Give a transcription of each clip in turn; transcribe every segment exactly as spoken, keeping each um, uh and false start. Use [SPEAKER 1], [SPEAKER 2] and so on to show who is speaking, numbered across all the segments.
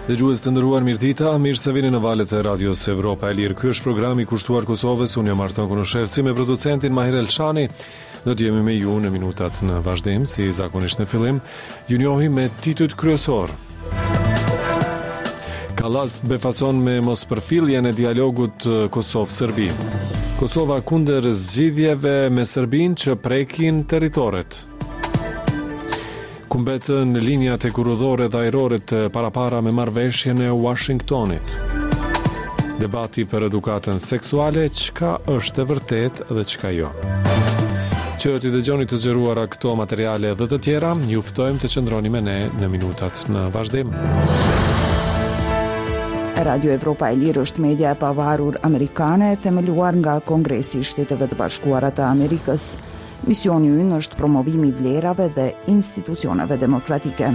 [SPEAKER 1] Dëgjues të nderuar, mirëdita, mirë se vini në valët e Radios Evropa e Lirë. Ky është programi i kushtuar Kosovës. Unë jam Artan Kunosherci me producentin Mahir Elshani. Do të jemi me ju në minutat në vazhdim, si zakonisht në fillim. Ju njohim me titujt kryesor. Kallas befason me mospërfilljen e dialogut Kosovë-Serbi. Kosova kundër zgjidhjeve me Serbinë që prekin territoret. Kumbetën linjat e kurudhore dhe ajrore të parapara me marrëveshjen e Washingtonit. Debati për edukatën seksuale, çka është e vërtet dhe çka jo. Që t'i dëgjoni të zgjeruara këto materiale dhe të tjera, ju ftojmë të qëndroni me ne në minutat në vazhdim.
[SPEAKER 2] Radio Evropa e Lirë është media e pavarur amerikane, themeluar nga Kongresi i Shteteve të Bashkuara të Amerikës. Misioni ynë është promovimi i vlerave dhe institucioneve demokratike.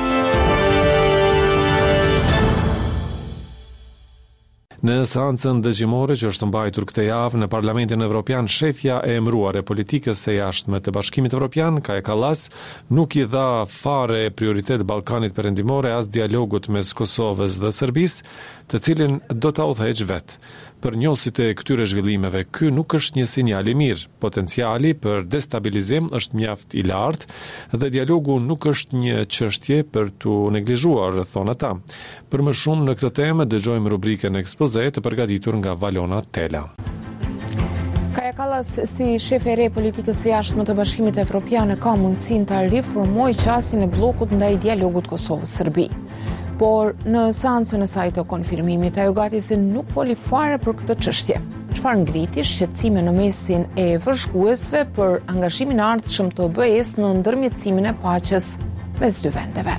[SPEAKER 1] Në seancën dëgjimore që është mbajtur këtë javë në Parlamentin Evropian, shefja e emëruar e politikës së jashtme të Bashkimit Evropian, Kaja Kallas, nuk i dha fare prioritet Ballkanit Perëndimor as dialogut mes Kosovës dhe Serbisë, të cilin do ta udhëheq vetë. Për njohësit e këtyre zhvillimeve, ky nuk është një sinjal i mirë. Potenciali për destabilizim është mjaft i lartë dhe dialogu nuk është një çështje për tu neglizhuar, thonë ata. Për më shumë në këtë temë dëgjojmë rubrikën ekspoze të përgatitur nga Valona Tela.
[SPEAKER 3] Kaja Kallas, si shef e re politikës së jashtme të Bashkimit Evropian, ka mundësinë ta riformojë qasjen e bllokut ndaj dialogut Kosovë-Serbi. Por në seancën e saj të konfirmimit, ajo gati se nuk foli fare për këtë çështje. Çfarë ngriti shqetësime në mesin e vëzhguesve për angazhimin e ardhshëm të B E-s në ndërmjetësimin e paqes mes dy vendeve.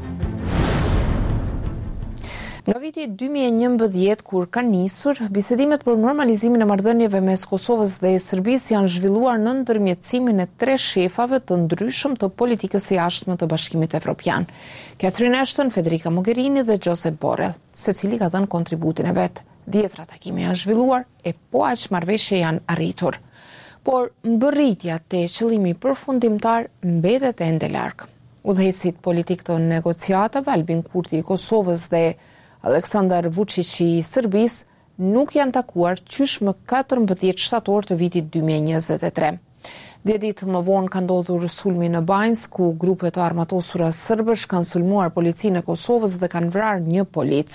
[SPEAKER 3] Nga viti dy mijë e njëmbëdhjetë, kur ka nisur, bisedimet për normalizimin e marrëdhënieve mes Kosovës dhe Serbisë janë zhvilluar në ndërmjetësimin e tre shefave të ndryshëm të politikës së jashtme të Bashkimit Evropian: Catherine Ashton, Federica Mogherini dhe Josep Borrell, secili ka dhënë kontributin e vet. Dhjetra takime janë zhvilluar e po aq marrëveshje janë arritur. Por mbërritja te qëllimi përfundimtar mbetet ende larg. Udhëheqësit politik të negociatave, Albin Kurti i Kosovës dhe Aleksandar Vučić i Serbisë, nuk janë takuar qysh më katërmbëdhjetë shtator të vitit dy mijë e njëzet e tre. Dhe ditë më vonë ka ndodhur sulmi në Banjsk, ku grupe të armatosura serbësh kanë sulmuar policinë e Kosovës dhe kanë vrarë një polic.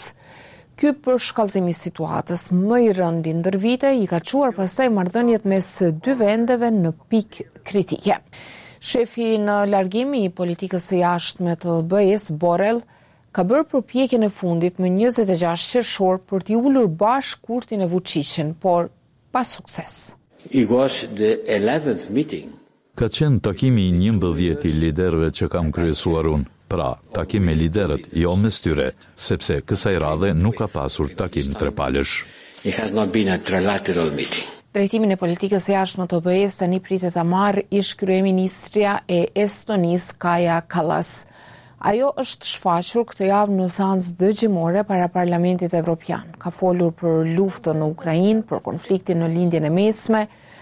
[SPEAKER 3] Ky përshkallëzim i situatës më i rëndi ndër vite i ka çuar pastaj marrëdhëniet mes dy vendeve në pikë kritike. Shefi në largim i politikës së jashtme të B E-s, Borrell, ka bërë përpjekjen e fundit më njëzet e gjashtë qershor për t'i ulur bashkë Kurtin e Vučićin, por pa sukses.
[SPEAKER 4] It was the eleventh meeting.
[SPEAKER 5] Ka qenë takimi i njëmbëdhjetë i liderëve që kam kryesuar unë. Pra, takim me liderët, jo mes tyre, sepse kësaj radhe nuk ka pasur takim trepalësh.
[SPEAKER 4] It has not been a trilateral meeting.
[SPEAKER 3] Drejtimin e politikës së jashtme të B E-s tani pritet ta marrë ish kryeministrja e Estonisë, Kaja Kallas. Ajo është shfaqur këtë javë në seancë dëgjimore para Parlamentit Evropian. Ka folur për luftën në Ukrainë, për konfliktin në lindjen e mesme,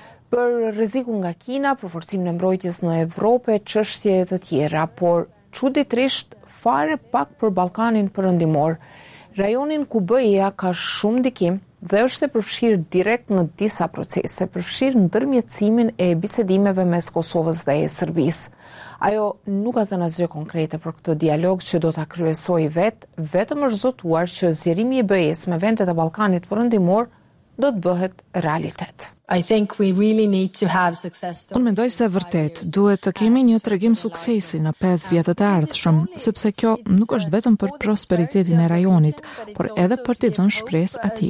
[SPEAKER 3] për rrezikun nga Kina, për forcimin e mbrojtjes në Evropë, çështje të tjera, por çuditërisht fare pak për Ballkanin Perëndimor, rajonin ku B E-a ka shumë ndikim dhe është e përfshirë direkt në disa procese, përfshirë ndërmjetësimin e bisedimeve mes Kosovës dhe e Serbisë. Ajo nuk ka thënë asgjë konkrete për këtë dialog që do ta kryesojë vetë, vetëm është zotuar që zgjerimi i B E-s me vendet e Ballkanit Perëndimor do të bëhet realitet.
[SPEAKER 6] I think we really need to have success.
[SPEAKER 7] Unë mendoj se vërtet duhet të kemi një tregim suksesi në pesë vjetët e ardhshëm, sepse kjo nuk është vetëm për prosperitetin e rajonit, por edhe për t'i dhënë shpresë atij.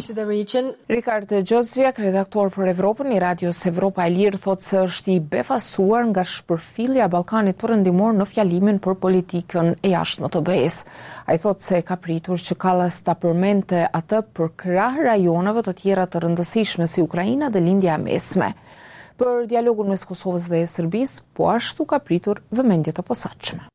[SPEAKER 3] Rikard Gjozviak, redaktor për Evropën i Radios Evropa e Lirë, thotë se është i befasuar nga shpërfillja e Ballkanit Perëndimor në fjalimin për politikën e jashtme të B E-s. Ai thotë se ka pritur që Kallas ta përmendte atë për krah rajoneve të tjera të rëndësishme si Ukraina dhe lindja e mesme. Për dialogun mes Kosovës dhe Serbisë, po ashtu ka pritur vëmendje të posaçme.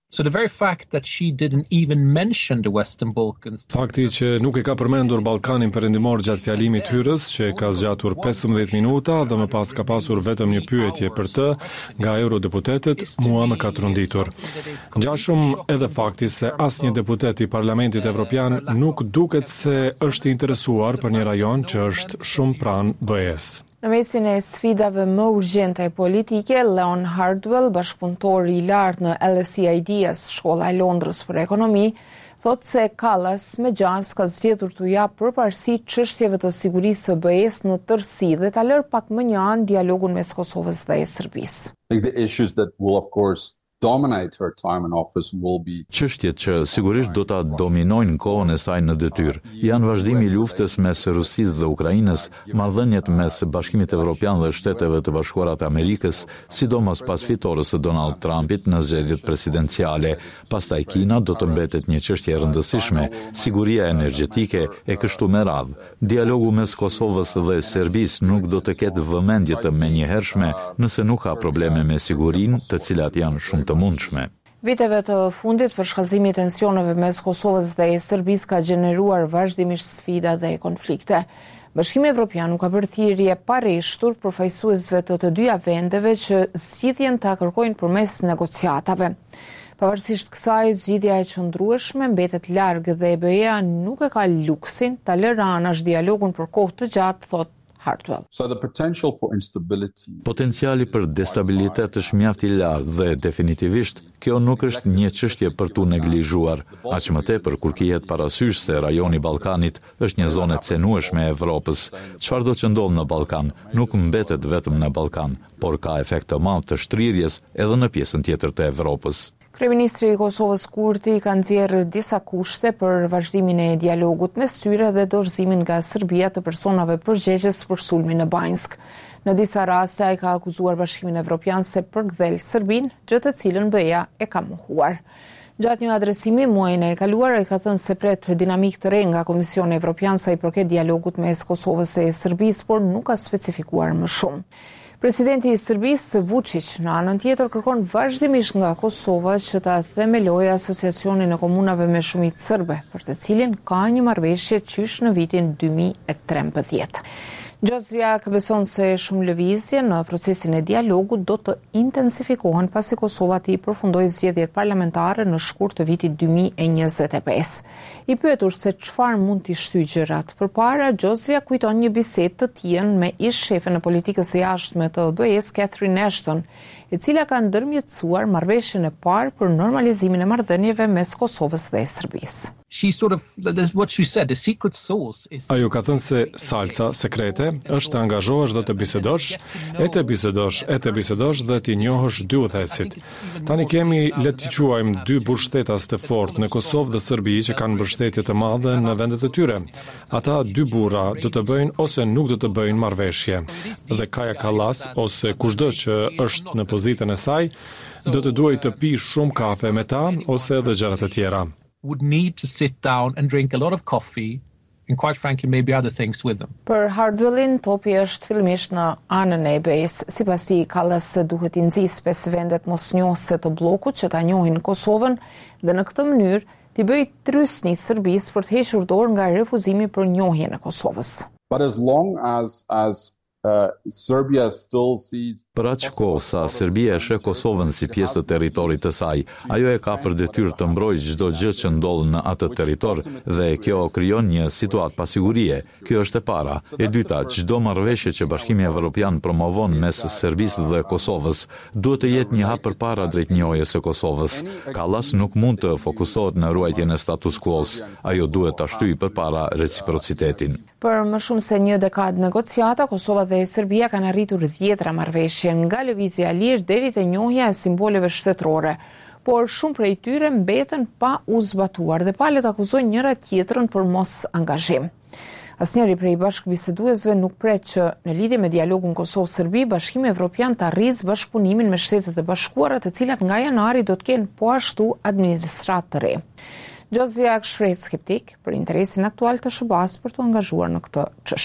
[SPEAKER 8] So the very fact that she didn't even mention the Western Balkans.
[SPEAKER 1] Fakti që nuk e ka përmendur Ballkanin perëndimor gjatë fjalimit hyrës, që ka zgjatur pesëmbëdhjetë minuta dhe më pas ka pasur vetëm një pyetje për të nga eurodeputetët, mua më ka trunditur. Ngjashëm edhe fakti se asnjë deputet i Parlamentit Evropian nuk duket se është i interesuar për një rajon që është shumë pranë B E-s.
[SPEAKER 3] Në mesin e sfidave më urgjente politike, Leon Hardwell, bashkëpunëtor i lartë në L S E I D-s, Shkolla e Londrës për ekonomi, thot se Kallas me gjas ka zgjedhur të japë përparësi çështjeve të sigurisë së B E-s në tërësi dhe ta lërë pak më një anë dialogun mes Kosovës dhe Serbisë.
[SPEAKER 9] The issues that will of course dominate her time in office will be
[SPEAKER 5] Çështjet që sigurisht do ta dominojnë kohën e saj në detyrë janë vazhdimi i luftës mes Rusisë dhe Ukrainës, marrëdhëniet mes Bashkimit Evropian dhe Shteteve të Bashkuara të Amerikës, sidomos pas fitores së Donald Trumpit në zgjedhjet presidenciale. Pastaj Kina do të mbetet një çështje e rëndësishme, siguria energjetike e kështu me radhë. Dialogu mes Kosovës dhe Serbisë nuk do të ketë vëmendje të menjëhershme nëse nuk ka probleme me sigurinë, të cilat janë shumë të mundshme.
[SPEAKER 3] Viteve të fundit për shkallëzimi i tensioneve mes Kosovës dhe Serbisë ka gjeneruar vazhdimisht sfida dhe konflikte. Bashkimi Evropian nuk ka bërë thirrje pa rreshtur përfaqësuesve të të dyja vendeve që zgjidhjen ta kërkojnë përmes negociatave. Pavarësisht kësaj, zgjidhja e qëndrueshme mbetet larg dhe E B E-a nuk e ka luksin ta lërë anash dialogun për kohë të gjatë, thot Hartwell.
[SPEAKER 9] So the potential for instability.
[SPEAKER 5] Potenciali për destabilitet është mjaft i lartë dhe definitivisht kjo nuk është një çështje për tu neglizhuar, aq më tepër kur kihet parasysh se rajoni i Ballkanit është një zonë e cenueshme e Evropës. Çfarëdo që ndodh në Ballkan nuk mbetet vetëm në Ballkan, por ka efekt të madh të shtrirjes edhe në pjesën tjetër të Evropës.
[SPEAKER 3] Kryeministri i Kosovës Kurti ka nxjerrë disa kushte për vazhdimin e dialogut me syre dhe dorëzimin nga Serbia të personave përgjegjës për sulmin në Banjsk. Në disa raste ai ka akuzuar Bashkimin Evropian se përkthel Serbinë, gjë të cilën B E-a e ka mohuar. Gjatë një adresimi muajin e kaluar, ai ka thënë se pret dinamik të re nga Komisioni Evropian sa i përket dialogut mes Kosovës e Serbisë, por nuk ka specifikuar më shumë. Presidenti i Serbisë, Vučić, në anën tjetër kërkon vazhdimisht nga Kosova që ta themelojë asociacionin e komunave me shumicë serbe, për të cilin ka një marrëveshje qysh në vitin dy mijë e trembëdhjetë. Gjosvjak beson se shumë lëvizje në procesin e dialogut do të intensifikohen pasi Kosova të i përfundojë zgjedhjet parlamentare në shkurt të vitit dy mijë e njëzet e pesë. I pyetur se çfarë mund t'i shtyjë gjërat përpara, Gjosvjak kujton një bisedë të tien me ish shefen e politikës së jashtme të B E-s, Catherine Ashton, e cila ka ndërmjetësuar marrëveshjen e parë për normalizimin e marrëdhënieve mes Kosovës dhe Serbisë.
[SPEAKER 8] She sort of, that's what she said, the secret sauce is...
[SPEAKER 1] Ajo ka thënë se salca sekrete është të angazhohesh dhe të bisedosh, e të bisedosh, e të bisedosh dhe t'i njohësh dy udhëheqësit. Tani kemi, le t'i quajmë, dy burrshtetas të fortë në Kosovë dhe Serbi që kanë mbështetje të madhe në vendet e tyre. Ata dy burra do të bëjnë ose nuk do të bëjnë marrëveshje. Dhe Kaja Kallas ose kushdo që është në pozitën e saj do të duaj të pi shumë kafe me ta ose edhe gjëra të tjera.
[SPEAKER 8] Would need to sit down and drink a lot of coffee and quite frankly maybe other things with them.
[SPEAKER 3] Për Hardwellin, topi është fillimisht në anën e E B E-s, sipas tij Kallas duhet i nxjisë pesë vendet mosnjohëse të bllokut që ta njohin Kosovën dhe në këtë mënyrë t'i bëjë trysni Serbisë për të hequr dorë nga refuzimi për njohjen e Kosovës.
[SPEAKER 9] But as long as as Uh, Serbia still sees...
[SPEAKER 5] Për aq kohë sa Serbia e sheh Kosovën si pjesë të territorit të saj, ajo e ka për detyrë të mbrojë çdo gjë që ndodh në atë territor dhe kjo krijon një situatë pasigurie. Kjo është e para. E dyta, çdo marrëveshje që Bashkimi Evropian promovon mes Serbisë dhe Kosovës duhet të jetë një hap përpara drejt njohjes së Kosovës. Kallas nuk mund të fokusohet në ruajtjen e status quo-s. Ajo duhet ta shtyjë përpara reciprocitetin.
[SPEAKER 3] Për më shumë se një dekadë negociata, Kosova dhe Serbia kanë arritur dhjetra marrëveshje, nga lëvizja e lirë deri te njohja e simboleve shtetërore, por shumë prej tyre mbeten pa u zbatuar dhe palët akuzojnë njëra tjetrën për mos angazhim. Asnjëri prej bashkëbiseduesve nuk pret që në lidhje me dialogun Kosovë-Serbi, Bashkimi Evropian të arrisë bashkëpunimin me Shtetet e Bashkuara, të cilat nga janari do të kenë po ashtu administrat të re. Gjosvjak shpreh skeptik për interesin aktual të S B A-s për të angazhuar në këtë çështje.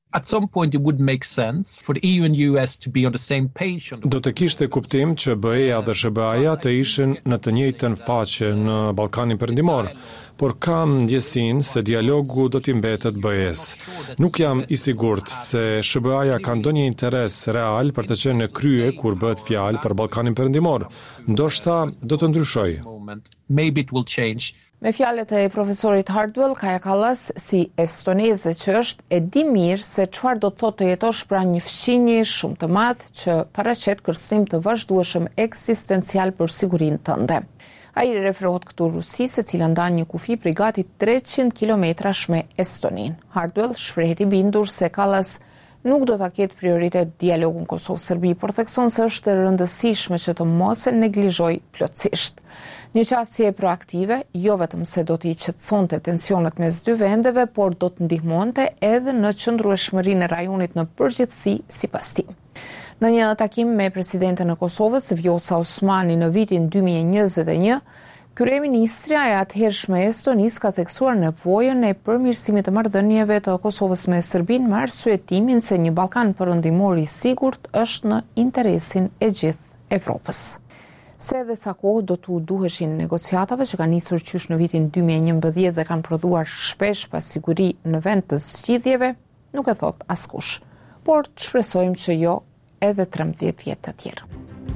[SPEAKER 8] At some point it would make sense for the E U and U S to be on the same page. On the...
[SPEAKER 1] Do të kishte kuptim që B E-ja dhe S B A-ja të ishin në të njëjtën faqe në Ballkanin Perëndimor, por kam ndjesinë se dialogu do t'i mbetet B E-s. Nuk jam i sigurt se S B A-ja ka ndonjë interes real për të qenë në krye kur bëhet fjalë për Ballkanin Perëndimor. Ndoshta do të ndryshojë.
[SPEAKER 8] Maybe it will change.
[SPEAKER 3] Me fjalët e profesorit Hardwell, Kaja Kallas, si estoneze që është, e di mirë se çfarë do të thotë të jetosh pranë një fqinji shumë të madh që paraqet kërcënim të vazhdueshëm eksistencial për sigurinë tënde. Ai referohet këtu Rusisë, e cila ndan një kufi prej gati treqind kilometrash me Estoninë. Hardwell shprehet i bindur se Kallas nuk do ta ketë prioritet dialogun Kosovë-Serbi, por thekson se është e rëndësishme që të mos e neglizhojë plotësisht. Një qasje proaktive, jo vetëm se do t'i qetësonte tensionet mes dy vendeve, por do të ndihmonte edhe në qëndrueshmërinë e rajonit në përgjithësi, sipas tij. Në një takim me presidenten e Kosovës, Vjosa Osmani, në vitin dy mijë e njëzet e një, kryeministrja e atëhershme e Estonisë ka theksuar nevojën e përmirësimit të marrëdhënieve të Kosovës me Serbinë me arsyetimin se një Ballkan perëndimor i sigurt është në interesin e gjithë Evropës. Se edhe sa kohë do t'u duheshin negociatave që kanë nisur qysh në vitin dy mijë e njëmbëdhjetë dhe kanë prodhuar shpesh pa siguri në vend të zgjidhjeve, nuk e thot askush. Por të shpresojmë që jo edhe trembëdhjetë vjet të tjerë.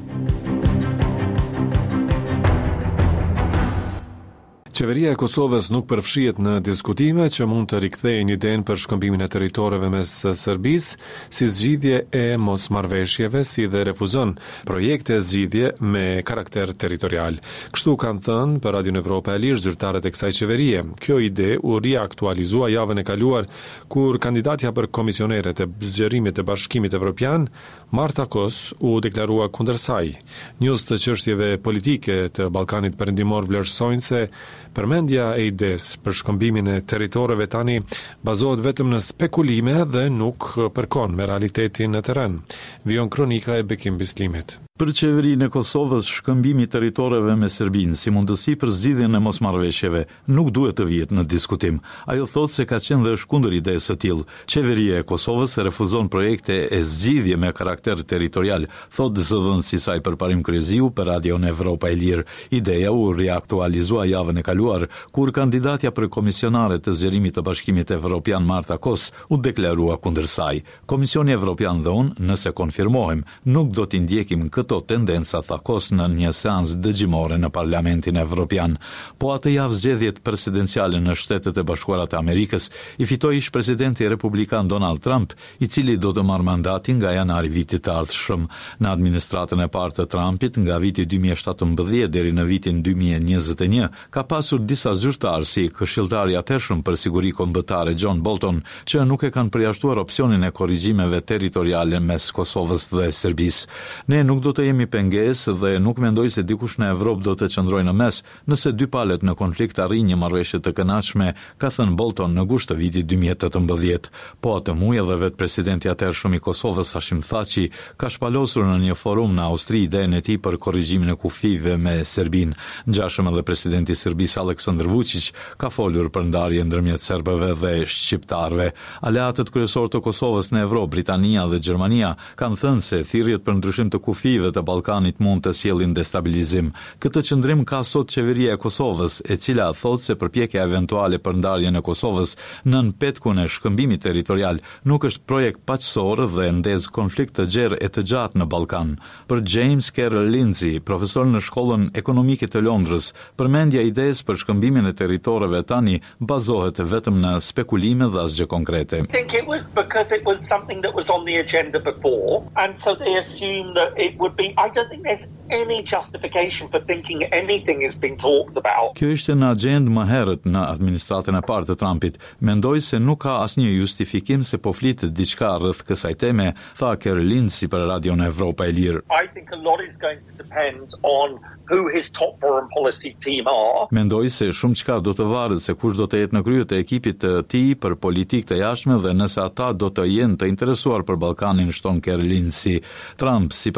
[SPEAKER 1] Qeveria e Kosovës nuk përfshihet në diskutime që mund të rikthejnë idenë për shkëmbimin e territoreve mes Serbisë si zgjidhje e mosmarrveshjeve, si dhe refuzon projekte zgjidhje me karakter territorial. Kështu kanë thënë për Radion Evropa e Lirë zyrtarët e kësaj qeverie. Kjo ide u riaktualizua javën e kaluar kur kandidatja për komisionere të zgjerimit të Bashkimit Evropian, Marta Kos, u deklarua kundër saj. Njës të çështjeve politike të Ballkanit Perëndimor vlerësojnë se përmendja e ides për shkëmbimin e territoreve tani bazohet vetëm në spekulime dhe nuk përkon me realitetin në terren. Vijon kronika e Bekim Bislimit.
[SPEAKER 5] Për qeverinë e Kosovës, shkëmbimi i territoreve me Serbinë si mundësi për zgjidhjen e mosmarrveshjeve nuk duhet të vihet në diskutim. Ajo thotë se ka qenë dhe është kundër idesë së tillë. Qeveria e Kosovës refuzon projekte e zgjidhje me karakter territorial, thotë zëdhënësi i saj përparim Kryeziu për Radion Evropa e Lirë. Ideja u riaktualizua javën e kaluar kur kandidatja për komisionare të zgjerimit të Bashkimit Evropian Marta Kos u deklarua kundër saj. Komisioni Evropian dhe unë, nëse konfirmohem, nuk do t'i ndjekim këto tendenca, tha Kos në një seancë dëgjimore në Parlamentin Evropian. Po atë javë zgjedhjet presidenciale në Shtetet e Bashkuara të Amerikës i fitoi ish presidenti republikan Donald Trump, i cili do të marrë mandatin nga janari vitit të ardhshëm. Në administratën e parë të Trumpit, nga viti dy mijë e shtatëmbëdhjetë deri në vitin dy mijë e njëzet e një, ka pasur disa zyrtarë si këshilltari i atëhershëm për siguri kombëtare John Bolton, që nuk e kanë përjashtuar opsionin e korrigjimeve territoriale mes Kosovës dhe Serbisë. Ne nuk do të jemi pengesë dhe nuk mendoj se dikush në Evropë do të qëndrojë në mes nëse dy palët në konflikt arrijnë një marrëveshje të kënaqshme, ka thënë Bolton në gusht të vitit dy mijë e tetëmbëdhjetë. Po atë muaj edhe vetë presidenti i atëhershëm i Kosovës Hashim Thaçi ka shpalosur në një forum në Austri idenë e tij për korrigjimin e kufive me Serbinë. Ngjashëm edhe presidenti i Serbisë Aleksandar Vučić ka folur për ndarje ndërmjet serbëve dhe shqiptarëve. Aleatët kryesorë të Kosovës në Evropë, Britania dhe Gjermania kanë thënë se thirrjet për ndryshim të kufive të Ballkanit mund të sjellin destabilizim. Këtë qëndrim ka sot qeveria e Kosovës, e cila thotë se përpjekja eventuale për ndarjen e Kosovës nën petkun e shkëmbimit territorial nuk është projekt paqësor dhe ndez konflikt të gjerë e të gjatë në Ballkan. Për James Carroll Lindsay, profesor në Shkollën Ekonomike të Londrës, përmendja idesë për shkëmbimin e territoreve tani bazohet vetëm në spekulime dhe asgjë konkrete.
[SPEAKER 10] I think it was because it was something that was on the agenda before, and so they assumed that it would be. I don't think there's any justification for thinking anything is being talked about.
[SPEAKER 5] Kjo ishte në agjendë më herët në administratën e parë të Trumpit. Mendoj se nuk ka asnjë justifikim se po flitet diçka rreth kësaj teme, tha Kerlin si për Radion Evropa e Lirë.
[SPEAKER 10] I think a lot is going to depend on who his top foreign policy team are.
[SPEAKER 5] Mendoj se shumë çka do të varet se kush do të jetë në krye të ekipit të tij për politikë të jashtme dhe nëse ata do të jenë të interesuar për Ballkanin, shton Kerlin si. Trump sipas tij është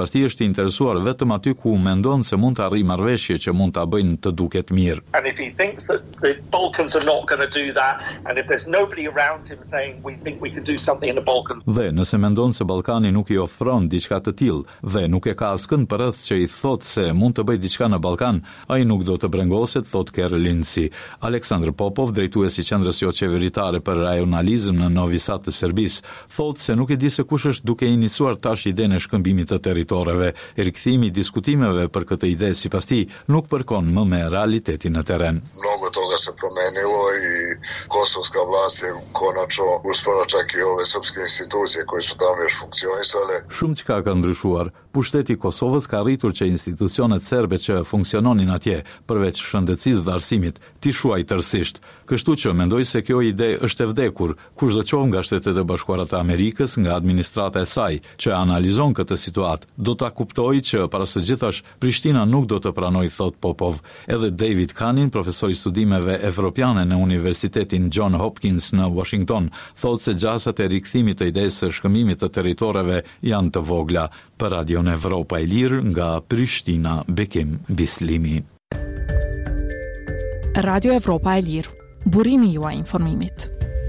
[SPEAKER 5] i interesuar vetëm aty ku mendon se mund të arrijë marrëveshje që mund ta bëjnë të duket mirë.
[SPEAKER 10] And if he thinks that the Balkans are not going to do that, and if there's nobody around him saying we think we can do something in the Balkans.
[SPEAKER 5] Dhe nëse mendon se Ballkani nuk i ofron diçka të tillë dhe nuk e ka askënd përreth që i thotë se mund të bëjë diçka në Ballkan, ai nuk do të brengoset, thot Kerr Lindsay. Aleksandr Popov, drejtuesi i qendrës jo qeveritare për rajonalizëm në Novi Sad të Serbisë, thotë se nuk e di se kush është duke iniciuar tash idenë e shkëmbimit të territoreve. Rikthimi i diskutimeve për këtë ide sipas tij nuk përkon më me realitetin në teren.
[SPEAKER 11] Mnogo toga se promenilo i kosovska vlast je konačno uspela čak i ove srpske institucije koje su tamo još funkcionisale.
[SPEAKER 5] Shumë çka ka ndryshuar. Pushteti i Kosovës ka arritur që institucionet serbe që funksiononin atje, përveç shëndetësisë dhe arsimit, t'i shuaj tërësisht. Kështu që mendoj se kjo ide është e vdekur, kushdo qoftë nga Shtetet e Bashkuara të Amerikës, nga administrata e saj, që analizon këtë situatë, do ta kuptojë që para së gjithash Prishtina nuk do të pranojë, thot Popov. Edhe David Kanin, profesor i studimeve evropiane në Universitetin John Hopkins në Washington, thotë se gjasat e rikthimit të idesë së shkëmbimit të territoreve janë të vogla. Për Radion Evropa e Lirë nga Prishtina, Bekim Bislimi.
[SPEAKER 7] Radio Evropa e Lirë, burimi juaj informimit.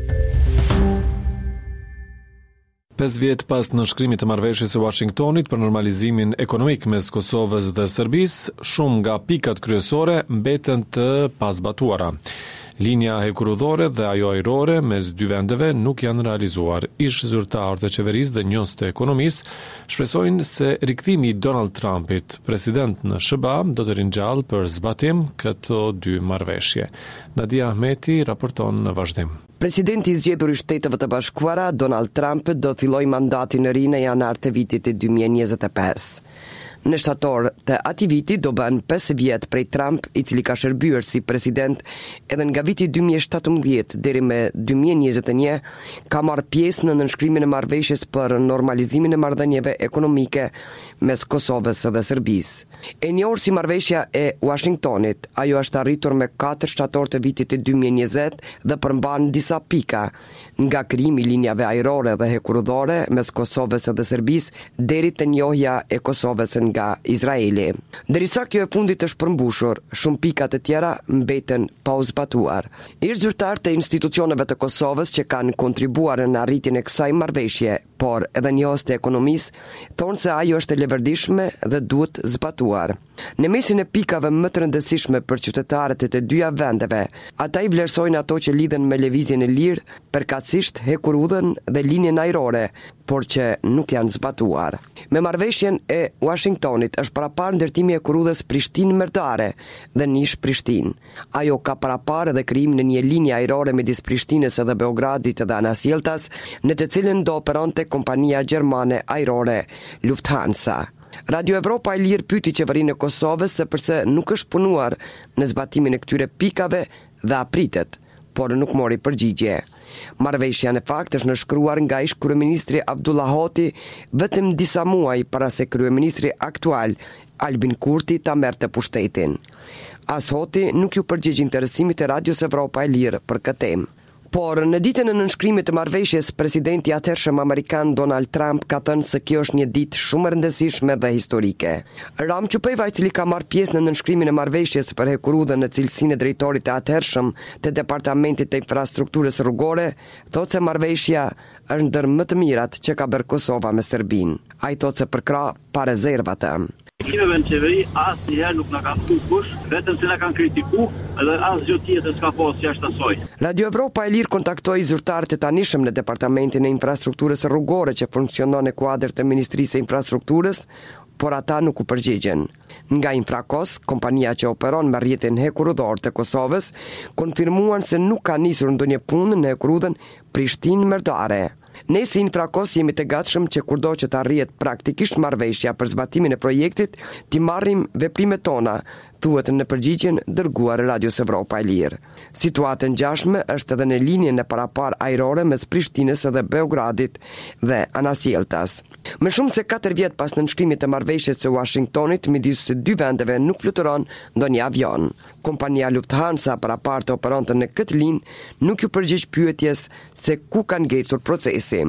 [SPEAKER 1] Pesë vjet pas nënshkrimit të marrëveshjes së Washingtonit për normalizimin ekonomik mes Kosovës dhe Serbisë, shumë nga pikat kryesore mbeten të pazbatuara. Linja hekurudhore dhe ajo ajrore mes dy vendeve nuk janë realizuar. Ish zyrtarët e qeverisë dhe njohës të ekonomisë shpresojnë se rikthimi i Donald Trumpit, president në S B A, do të ringjallë për zbatim këto dy marrëveshje. Nadia Ahmeti raporton në vazhdim.
[SPEAKER 12] Presidenti i zgjedhur i Shteteve të Bashkuara, Donald Trump, do të fillojë mandatin e ri në janar të vitit dy mijë e njëzet e pesë. Në shtator të atij viti do bën pesë vjet prej Trump, i cili ka shërbyer si president edhe nga viti dy mijë e shtatëmbëdhjetë deri me dy mijë e njëzet e një, ka marrë pjesë në nënshkrimin e marrëveshjes për normalizimin e marrëdhënieve ekonomike mes Kosovës dhe Serbisë. E njohur si marrëveshja e Washingtonit, ajo është arritur me katër shtator të vitit dy mijë e njëzet dhe përmban disa pika, nga krijimi i linjave ajrore dhe hekurudhore mes Kosovës dhe Serbisë deri te njohja e Kosovës nga Izraeli. Derisa kjo e fundit është përmbushur, shumë pika të tjera mbeten pa u zbatuar. Ish zyrtar të institucioneve të Kosovës që kanë kontribuar në arritjen e kësaj marrëveshje, por edhe njohës të ekonomisë, thonë se ajo është e leverdishme dhe duhet zbatuar. Në mesin e pikave më të rëndësishme për qytetarët e të dyja vendeve, ata i vlerësojnë ato që lidhen me lëvizjen e lirë, përkatësisht hekurudhën dhe linjen ajrore, por që nuk janë zbatuar. Me marrëveshjen e Washingtonit është parapar ndërtimi e hekurudhës Prishtinë-Merdare dhe Nish-Prishtinë. Ajo ka parapar edhe krijimin e një linje ajrore midis Prishtinës dhe Beogradit dhe anasjelltas, në të cilën do operonte kompania gjermane ajrore Lufthansa. Radio Evropa e Lirë pyeti qeverinë e Kosovës se pse nuk është punuar në zbatimin e këtyre pikave dhe apritet, por nuk mori përgjigje. Marrëveshja në fakt është nënshkruar nga ish kryeministri Abdullah Hoti vetëm disa muaj para se kryeministri aktual Albin Kurti ta merrte pushtetin. As Hoti nuk ju përgjigj interesimit të Radios Evropa e Lirë për këtë temë. Por në ditën e nënshkrimit të marrëveshjes, presidenti i atëhershëm amerikan Donald Trump ka thënë se kjo është një ditë shumë e rëndësishme dhe historike. Ram Qupeva, i cili ka marrë pjesë në nënshkrimin e marrëveshjes për hekurudhën në cilësinë e drejtorit të atëhershëm të Departamentit të Infrastrukturës Rrugore, thotë se marrëveshja është ndër më të mirat që ka bërë Kosova me Serbinë. Ai thotë se përkrah pa rezerva të.
[SPEAKER 13] Kimeve në qeveri asnjëherë nuk na kanë thënë kush, vetëm se na kanë kritikuar dhe asgjë tjetër s'ka pasur jashtë asaj.
[SPEAKER 12] Radio Evropa e Lirë kontaktoi zyrtarët e tanishëm në Departamentin e Infrastrukturës Rrugore që funksionon në kuadër të Ministrisë së Infrastrukturës, por ata nuk u përgjigjen. Nga Infrakos, kompania që operon me rrjetin hekurudhor të Kosovës, konfirmuan se nuk ka nisur ndonjë punë në hekurudhën Prishtinë-Merdare. Ne si Infrakos jemi të gatshëm që kurdo që të arrihet praktikisht marrëveshja për zbatimin e projektit, t'i marrim veprimet tona, thuhet në përgjigjen dërguar Radios Evropa e Lirë. Situata e ngjashme është edhe në linjen e parapar ajrore mes Prishtinës dhe Beogradit dhe Anasjelltas. Më shumë se katër vjet pas nënshkrimit të marrëveshjes së Washingtonit midis së dy vendeve nuk fluturon ndonjë avion. Kompania Lufthansa parapar të operonte në këtë linjë nuk ju përgjigj pyetjes se ku ka ngecur procesi.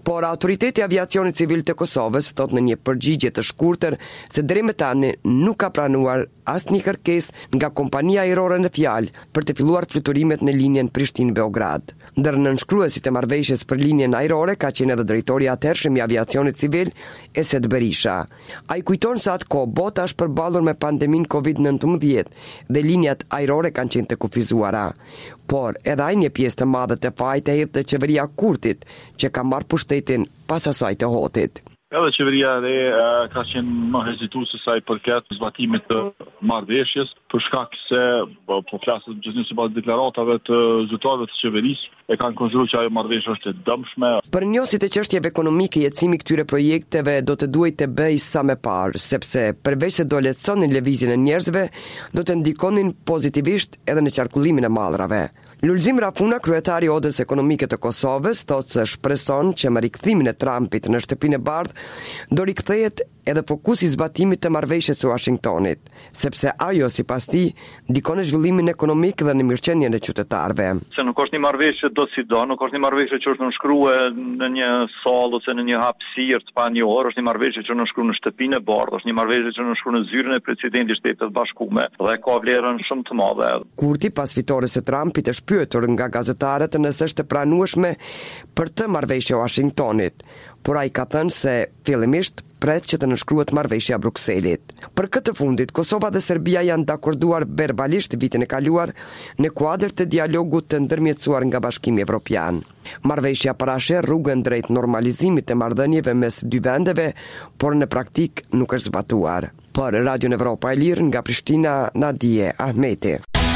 [SPEAKER 12] Por autoriteti aviacionit civil të Kosovës thot në një përgjigje të shkurtër se deri më tani nuk ka pranuar asnjë kërkesë nga kompania ajrore në fjalë për të filluar fluturimet në linjen Prishtinë-Beograd. Ndër nënshkruesit e marrëveshjes për linjen ajrore ka qenë edhe drejtori i atëhershëm i aviacionit civil, Esed Berisha. Ai kujton se atë kohë bota është përballur me pandeminë covid nineteen dhe linjat ajrore kanë qenë të kufizuara. Por edhe ai një pjesë të madhe të fajit e hedh te qeveria Kurtit, që ka marrë pushtetin pas asaj të hotit.
[SPEAKER 13] Edhe qeveria e re ka qenë më hezituese sa i përket zbatimit të marrëveshjes, për shkak se po flasë gjithnjë sipas deklaratave të zyrtarëve të qeverisë, e kanë konsideruar që ajo marrëveshje është e dëmshme.
[SPEAKER 12] Për njësit e çështjeve ekonomike, jetësimi këtyre projekteve do të duhet të bëj sa më parë, sepse përveç se do lehtësonin lëvizjen e njerëzve, do të ndikonin pozitivisht edhe në qarkullimin e mallrave. Lulzim Rafuna, kryetari i Odës Ekonomike të Kosovës, thotë se shpreson që me rikthimin e Trumpit në shtëpinë e bardhë do rikthehet edhe fokusi i zbatimit të marrëveshjes së Washingtonit, sepse ajo sipas tij ndikon në zhvillimin ekonomik dhe në mirëqenien e qytetarëve.
[SPEAKER 14] Se nuk është një marrëveshje do si do, nuk është një marrëveshje që është nënshkruar në një sallë ose në një hapësirë të panjohur, është një marrëveshje që nënshkruan në shtëpinë e bardhë, është një marrëveshje që nënshkruan në zyrën e presidentit të Shtetit të Bashkuar dhe ka vlerën shumë të madhe.
[SPEAKER 12] Kurti pas fitores së Trumpit është pyetur nga gazetarët nëse është e pranueshme për të marrëveshje Washingtonit, por ai ka thënë se fillimisht pret që të nënshkruhet marrëveshja Brukselit. Për këtë fundit, Kosova dhe Serbia janë dakorduar verbalisht vitin e kaluar në kuadër të dialogut të ndërmjetësuar nga Bashkimi Evropian. Marrëveshja parasheh rrugën drejt normalizimit të marrëdhënieve mes dy vendeve, por në praktik nuk është zbatuar. Për Radio Evropa e Lirë nga Prishtina, Nadije Ahmeti.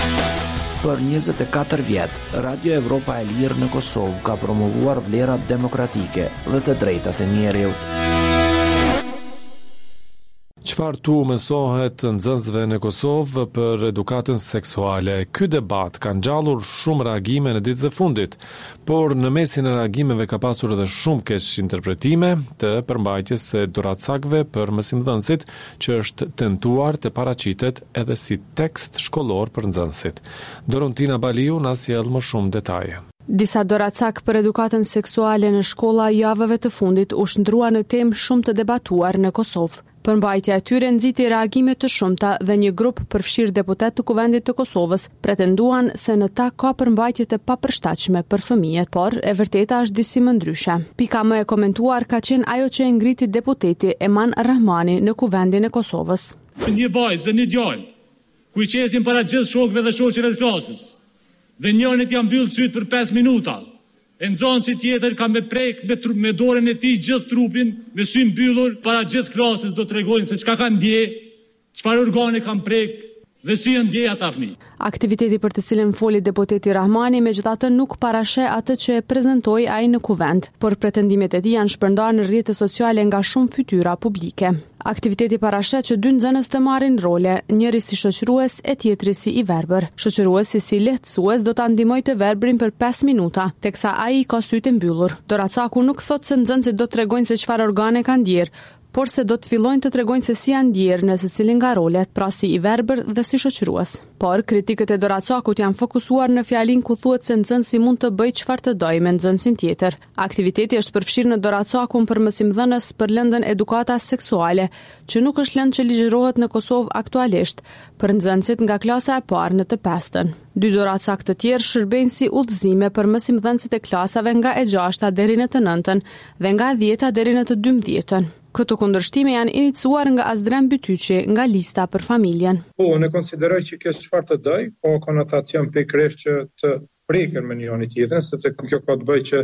[SPEAKER 15] Për njëzet e katër vjet, Radio Evropa e Lirë në Kosovë ka promovuar vlerat demokratike dhe të drejtat e njerëzit.
[SPEAKER 1] Çfarë tu mësohet nxënësve në Kosovë për edukatën seksuale? Ky debat ka ngjallur shumë reagime në ditët e fundit, por në mesin e reagimeve ka pasur edhe shumë keq interpretime të përmbajtjes së doracakëve për mësimdhënësit, që është tentuar të paraqitet edhe si tekst shkollor për nxënësit. Dorontina Baliu na sjell më shumë detaje.
[SPEAKER 16] Disa doracak për edukatën seksuale në shkolla javëve të fundit u shndrua në temë shumë të debatuar në Kosovë. Përmbajtja e tyre nxiti reagime të shumta dhe një grup përfshirë deputet të Kuvendit të Kosovës pretenduan se në ta ka përmbajtje të papërshtatshme për fëmijët, por e vërteta është disi më ndryshe. Pika më e komentuar ka qenë ajo që e ngriti deputeti Eman Rahmani në Kuvendin e Kosovës.
[SPEAKER 17] Një vajzë dhe një djalë, ku i qesin para gjithë shokëve dhe shoqeve të klasës, dhe njërit janë mbyllë syt për pesë minuta. E nxënësi tjetër ka me prek me, tru, me dorën e tij gjithë trupin, me sy mbyllur para gjithë klasës, do t'rregojnë se çka kanë ndje, çfarë organe kanë prek dhe si janë ndje ata fëmijë.
[SPEAKER 16] Aktiviteti për të cilën foli deputeti Rahmani megjithatë nuk parasheh atë që e prezantoi ai në kuvend, por pretendimet e tij janë shpërndarë në rrjetet sociale nga shumë fytyra publike. Aktiviteti parasheh që dy nxënës të marrin role, njëri si shoqërues e tjetri si i verbër. Shoqëruesi si lehtësues do ta ndihmojë të verbrin për pesë minuta, teksa ai ka sytë mbyllur. Doracaku nuk thotë se nxënësit do të tregojnë se çfarë organe kanë ndjer, por se do të fillojnë të tregojnë se si janë ndjerë në secilin nga rolet, pra si i verbër dhe si shoqërues. Por kritikët e Doracakut janë fokusuar në fjalinë ku thuhet se nxënësi mund të bëjë çfarë të dojë me nxënësin tjetër. Aktiviteti është përfshirë në Doracakun për mësimdhënës për lëndën edukata seksuale, që nuk është lëndë që ligjërohet në Kosovë aktualisht për nxënësit nga klasa e parë në të pestën. Dy doracak të tjerë shërbejnë si udhëzime për mësimdhënësit e klasave nga e gjashta deri në të nëntën dhe nga e dhjeta deri në të dymbëdhjetën. Këto kundërshtime janë iniciuar nga Azdrem Bytyqi nga lista për familjen.
[SPEAKER 18] Po, ne konsideroj që kjo çfarë të doj, po konotacion pikërisht që të preken me njëri tjetrin, sepse kjo ka të bëjë që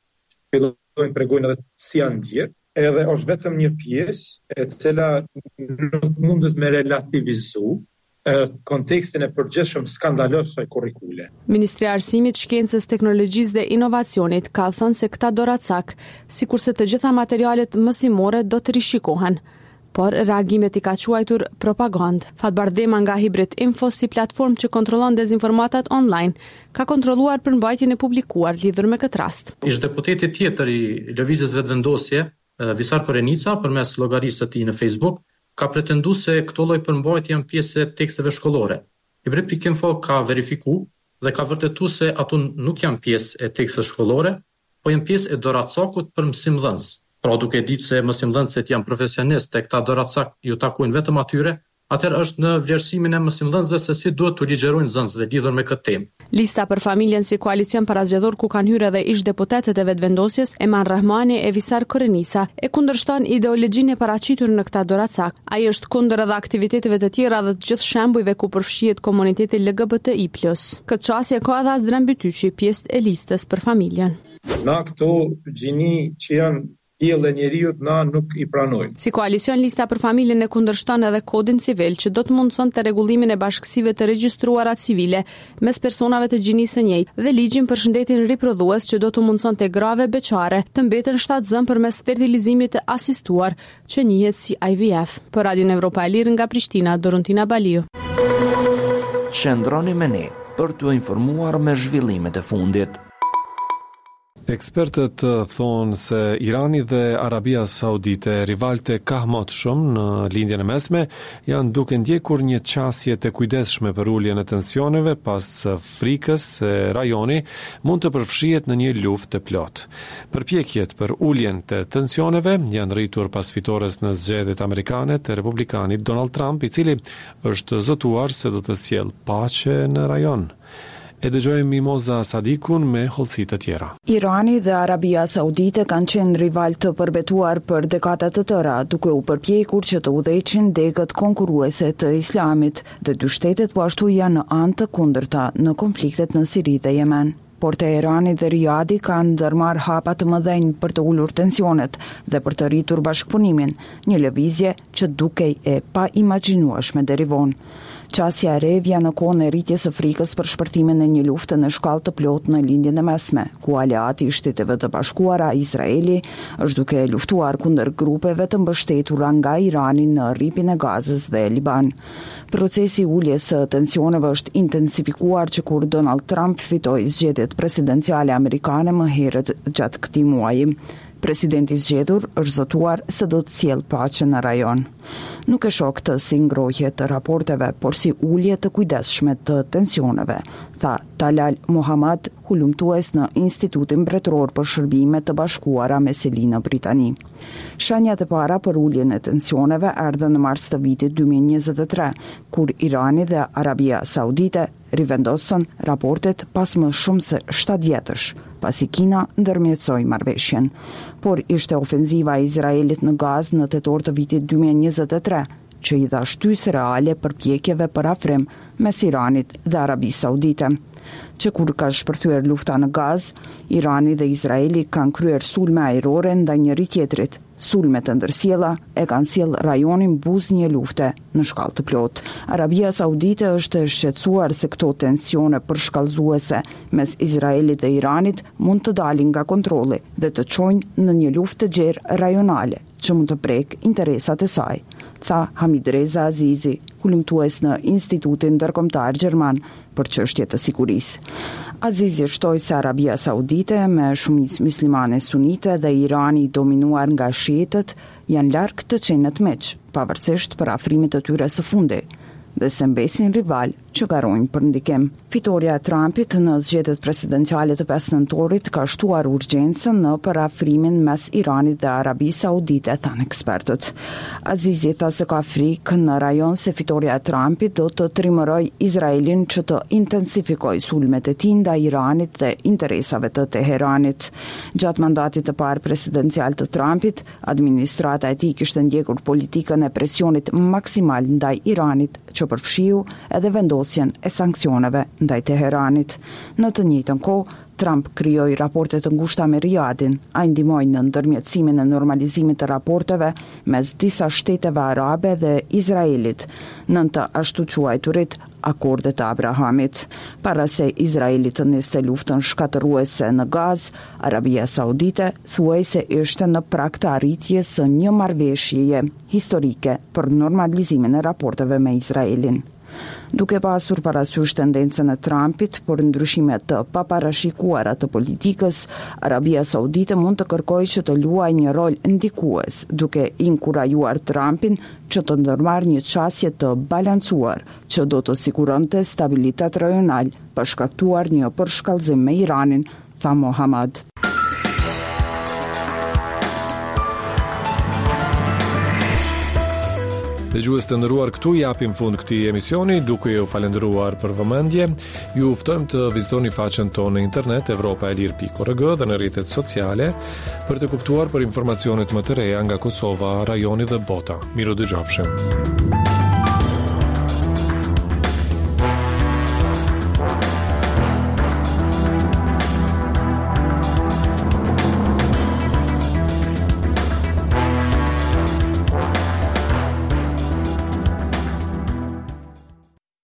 [SPEAKER 18] fillojnë tregojnë edhe si janë ndjer, edhe është vetëm një pjesë e cila nuk mundet me relativizu kontekstin e përgjithshëm skandalos së kurrikule.
[SPEAKER 16] Ministri i Arsimit, Shkencës, Teknologjisë dhe Inovacionit ka thënë se këta doracak, sikurse të gjitha materialet mësimore do të rishikohen, por reagimet i ka quajtur propagandë. Fatbardhema nga Hybrid Info, si platformë që kontrollon dezinformatat online, ka kontrolluar përmbajtjen e publikuar lidhur me këtë rast.
[SPEAKER 19] Ish deputeti tjetër i lëvizjes vetëvendosje, Visar Korenica, përmes llogarisë së tij në Facebook, ka pretendu se këto lloj përmbajtje janë pjesë e teksteve shkollore. Hybrid.info ka verifikuar dhe ka vërtetuar se ato nuk janë pjesë e teksteve shkollore, po janë pjesë e doracakut për mësimdhënës. Pra duke ditë se mësimdhënësit janë profesionistë e këta doracak ju takojnë vetëm atyre, atëherë është në vlerësimin e mësimdhënësve se si duhet të ligjerojnë nxënësve lidhur me këtë temë.
[SPEAKER 16] Lista për familjen si koalicion parazgjedhor ku kanë hyrë edhe ish deputetët e vetëvendosjes Eman Rahmani e Visar Korenica e kundërshton ideologjinë e paraqitur në këtë doracak. Ai është kundër edhe aktiviteteve të tjera dhe të gjithë shembujve ku përfshihet komuniteti L G B T I plus. Këtë çështje ka edhe Asdran Bytyqi, pjesë e listës për familjen.
[SPEAKER 18] Na këto gjini që janë pjellë e njeriut na nuk i pranojnë.
[SPEAKER 16] Si koalicion, Lista për familjen e kundërshton edhe kodin civil që do të mundëson të rregullimin e bashkësive të regjistruara civile mes personave të gjinisë së njëjtë dhe ligjin për shëndetin riprodhues që do të mundëson të grave beqare të mbeten shtatzën përmes fertilizimit të asistuar që njihet si I V F. Për Radion Evropa e Lirë nga Prishtina, Dorontina Baliu.
[SPEAKER 15] Qëndroni me ne për t'u informuar me zhvillimet e fundit.
[SPEAKER 1] Ekspertët thonë se Irani dhe Arabia Saudite, rivalte kahmotshëm në lindjen e mesme, janë duke ndjekur një qasje të kujdesshme për uljen e tensioneve pas frikës se rajoni mund të përfshihet në një luftë të plotë. Përpjekjet për uljen të tensioneve janë rritur pas fitores në zgjedhjet amerikane të republikanit Donald Trump, i cili është zotuar se do të sjellë paqe në rajon. E dëgjojmë Mimoza Sadikun me hollësi të tjera.
[SPEAKER 2] Irani dhe Arabia Saudite kanë qenë rival të përbetuar për dekada të tëra, duke u përpjekur që të udhëheqin degët konkurruese të Islamit, dhe dy shtetet po ashtu janë në anë të kundërta në konfliktet në Siri dhe Yemen. Por Teherani dhe Riyadi kanë ndërmarrë hapa të mëdhenj për të ulur tensionet dhe për të rritur bashkëpunimin, një lëvizje që dukej e pa imagjinueshme deri vonë. Qasja e re vjen në kohën e rritjes së frikës për shpërtimin e një lufte në shkallë të plotë në lindjen e mesme, ku aleati i Shteteve të Bashkuara, Izraeli, është duke luftuar kundër grupeve të mbështetura nga Irani në rripin e Gazës dhe Liban. Procesi uljes së tensioneve është intensifikuar që kur Donald Trump fitoi zgjedhjet presidenciale amerikane më herët gjatë këtij muaji. Presidenti i zgjedhur është zotuar se do të sjellë paqe në rajon. Nuk e shoh këtë si ngrohje të raporteve, por si ulje të kujdesshme të tensioneve, tha Talal Mohammad, hulumtues në Institutin Mbretëror për Shërbime të Bashkuara me seli në Britani. Shenjat e para për uljen e tensioneve erdhën në mars të vitit dy mijë e njëzet e tre, kur Irani dhe Arabia Saudite rivendosën raportet pas më shumë se shtatë vjetësh, pasi Kina ndërmjetësoi marrëveshjen. Por ishte ofenziva e Izraelit në Gazë në tetor të vitit dy mijë e njëzet e tre, që i dha shtysë reale përpjekjeve për afrim mes Iranit dhe Arabisë Saudite. Që kur ka shpërthyer lufta në Gazë, Irani dhe Izraeli kanë kryer sulme ajrore ndaj njëri tjetrit. Sulmet të ndërsjella e kanë sjell rajonin buzë një lufte në shkallë të plotë. Arabia Saudite është e shqetësuar se këto tensione përshkallëzuese mes Izraelit dhe Iranit mund të dalin nga kontrolli dhe të çojnë në një luftë të gjerë rajonale që mund të prek interesat e saj, tha Hamid Reza Azizi, hulumtues në Institutin Ndërkombëtar Gjerman për çështje të sigurisë. Azizi shtoi se Arabia Saudite me shumicë muslimane sunite dhe Irani dominuar nga shiitët janë larg të qenë të meq, pavarësisht për afrimit të tyre së fundi, dhe se mbesin rival që garojnë për ndikim. Fitoria e Trumpit në zgjedhjet presidenciale të pesë nëntorit ka shtuar urgjencën në parafrimin mes Iranit dhe Arabisë Saudite, thanë ekspertët. Azizi tha se ka frikë në rajon se fitoria e Trumpit do të trimëroj Izraelin që të intensifikojë sulmet e tij ndaj Iranit dhe interesave të Teheranit. Gjatë mandatit të parë presidencial të Trumpit, administrata e tij kishte ndjekur politikën e presionit maksimal ndaj Iranit që përfshiu edhe vendosjen e sanksioneve ndaj Teheranit. Në të njëjtën kohë, Trump krijoi raporte të ngushta me Riyadin, ai ndihmoi në ndërmjetësimin e normalizimit të raporteve mes disa shteteve arabe dhe Izraelit, nën të ashtu quajturit akordet të Abrahamit. Para se Izraeli të niste luftën shkatëruese në Gazë, Arabia Saudite thuaj se ishte në prag të arritjes së një marrëveshjeje historike për normalizimin e raporteve me Izraelin. Duke pasur parasysh tendencën e Trumpit për ndryshime të paparashikuara të politikës, Arabia Saudite mund të kërkojë që të luajë një rol ndikues, duke inkurajuar Trumpin që të ndërmarrë një qasje të balancuar që do të siguronte stabilitet rajonal pa shkaktuar një përshkallëzim me Iranin, tha Mohammad.
[SPEAKER 1] Dëgjues të nderuar, këtu japim fund këtij emisioni, duke ju falendëruar për vëmendje. Ju ftojmë të vizitoni faqen tonë në internet evropaelir pikë org dhe në rrjetet sociale për të kuptuar për informacionet më të reja nga Kosova, rajoni dhe bota. Miru dëgjofshim.